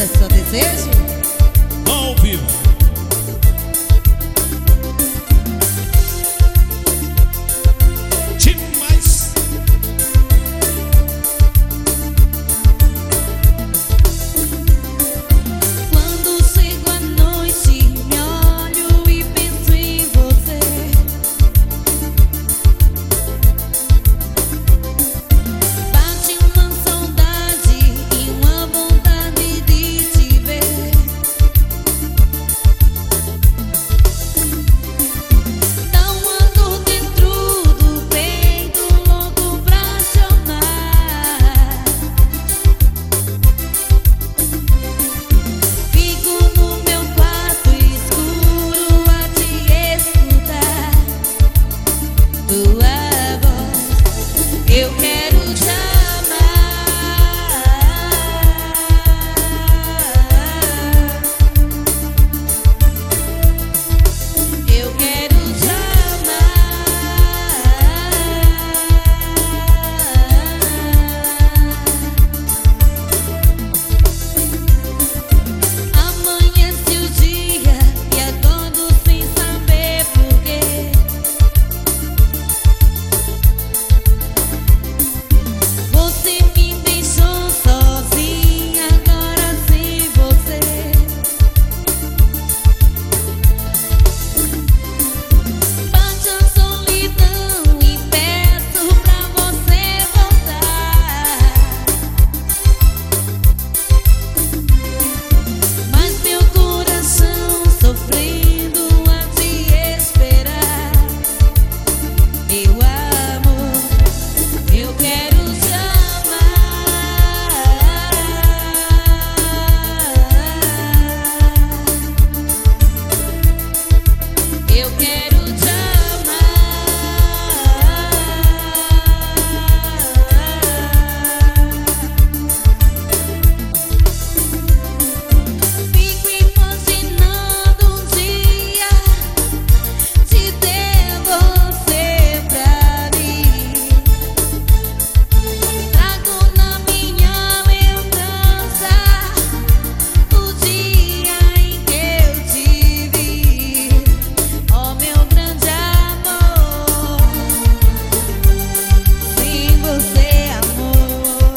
vida, só desejo ao vivo. Demais. quando chego à noite, me olho e penso em você. Bate uma saudade e uma vontade de te ver. Dá uma dor dentro do peito, louco pra te amar. Fico no meu quarto escuro a te escutar tua voz. Eu quero te amar. Eu quero te amar. Amanhece o dia e acordo sem saber porquê. Você me deixou sozinha, agora sem você. Bate a solidão e peço pra você voltar. Mas meu coração sofrendo a te esperar. Meu amor, eu quero te amar. Eu quero te amar. Fico imaginando um dia te ter você pra mim. Trago na minha lembrança o dia em que eu te vi. Oh, meu grande amor, sem você, amor,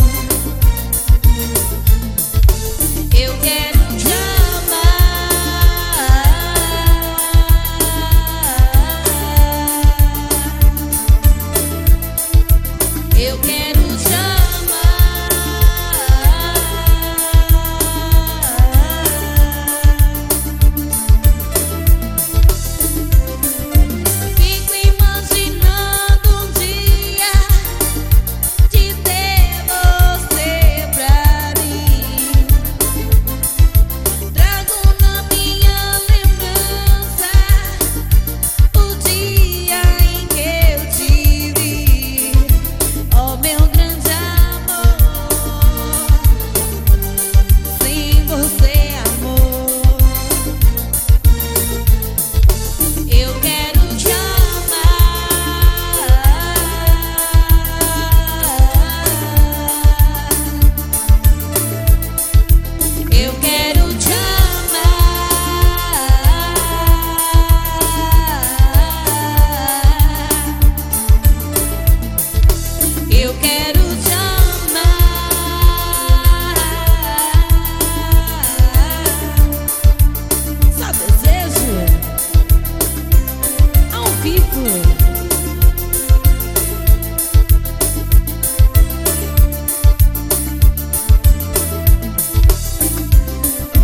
eu quero te amar. Eu quero te amar. Fico imaginando um dia te ter você pra mim. Trago na minha lembrança o dia em que eu te vi. Oh, meu grande amor, sem você, amor, eu quero te amar. Eu quero te amar. Eu quero